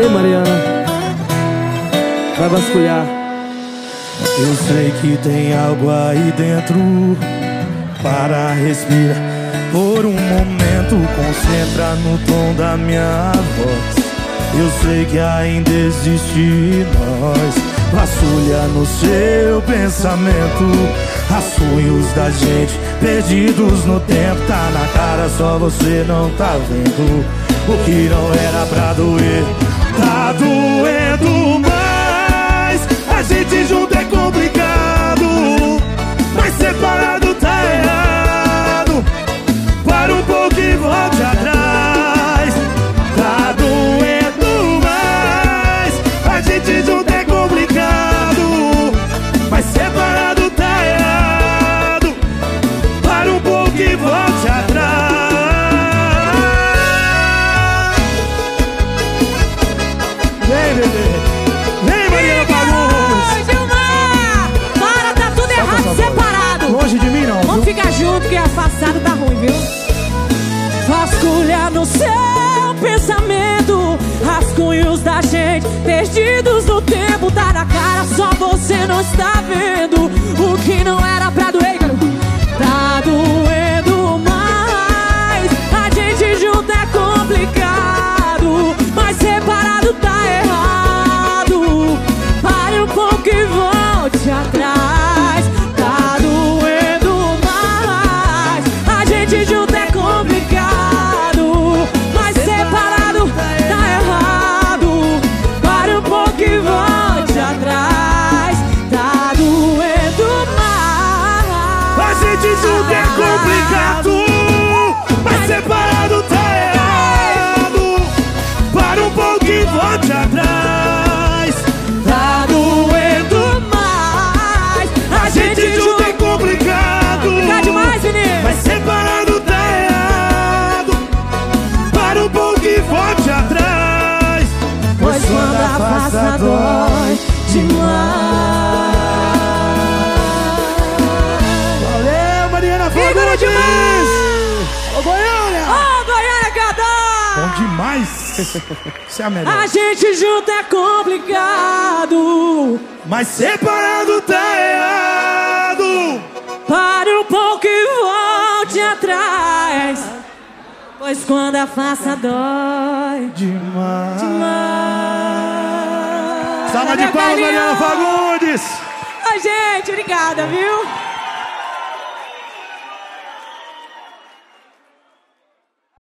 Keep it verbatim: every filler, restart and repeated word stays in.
Ei, Mariana, vai vasculhar. Eu sei que tem algo aí dentro. Para, respira por um momento, concentra no tom da minha voz. Eu sei que ainda existe nós. Vasculha no seu pensamento rascunhos da gente perdidos no tempo. Tá na cara, só você não tá vendo. O que não era pra doer tá doendo mais. A gente junto é complicado, mas separado tá errado. Para um pouco e volte atrás. Tá doendo mais. A gente junto é complicado, mas separado tá errado. Para um pouco e volte atrás. Vem, bebê. Vem, Mariana Fagundes. Gilmar! Para, tá tudo errado, só separado. Longe de mim não, Vamos viu? ficar junto que afastado tá ruim, viu? Vasculha no seu pensamento rascunhos da gente perdidos no tempo. Tá na cara, só você não está vendo. O que não era pra doer, garoto, tá doendo mais. A gente junto é complicado, mas separado tá errado. Pare um pouco e volte atrás. Tá doendo mais. A gente junto é complicado, mas separado tá errado. Pare um pouco e volte atrás. Tá doendo mais. A gente junto é complicado, mas separado tá errado. Para um pouco e volte atrás. Tá doendo mais. A gente junto é complicado, Fica demais, menino. mas separado tá errado. Para um pouco e volte atrás. Pois quando afasta dói demais. Valeu, Mariana Figura Fagundes. demais. Ô, Goiânia. Ô, Goiânia Gadá! Bom demais. Você é a melhor. A gente junto é complicado. Mas separado tá errado. Pare um pouco e volte atrás. Pois quando afasta dói Demais. demais. Salva de Meu palmas, carinho. Mariana Fagundes. Oi, gente, obrigada, viu?